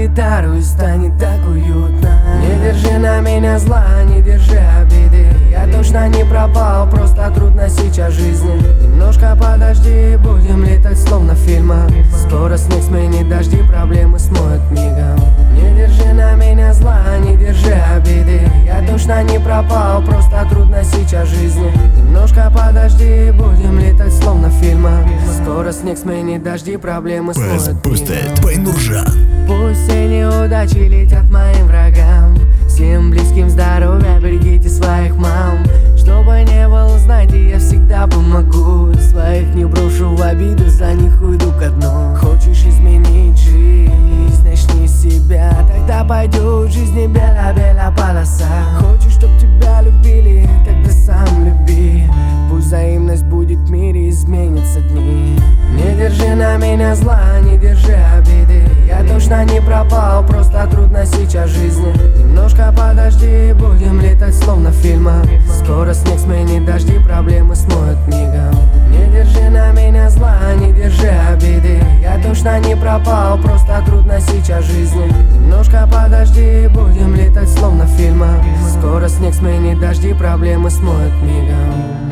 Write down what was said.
гитару и станет так уютно. Не держи на меня зла, не держи обиды. Я точно не пропал, просто трудно сейчас жизни. Немножко подожди, будем летать словно в фильмах. Скоро снег сменит дожди, проблемы смоют мигом. Не держи на меня зла, не держи обиды. Я точно не пропал, просто трудно сейчас жизни. Немножко подожди, будем летать словно в фильмах. Скоро снег сменит дожди, проблемы смоют мигом. Байнуржан. Пусть все неудачи летят моим врагам. Всем близким здоровья, берегите своих мам. Чтобы не было, знаете, я всегда помогу. Своих не брошу в обиду, за них уйду ко дну. Хочешь изменить жизнь, начни с себя. Тогда пойдет в жизни белая полоса. Хочешь, чтоб тебя любили, тогда сам люби. Пусть взаимность будет в мире, изменятся дни. Не держи на меня зла, не держи обиды. Я точно не пропал, просто трудно сейчас жизни. Немножко подожди, будем летать словно в фильмах. Скоро снег сменит дожди, проблемы смоют мигом. Не держи на меня зла, не держи обиды. Я точно не пропал, просто трудно сейчас жизни. Немножко подожди, будем летать словно в фильмах. Скоро снег сменит дожди, проблемы смоют мигом.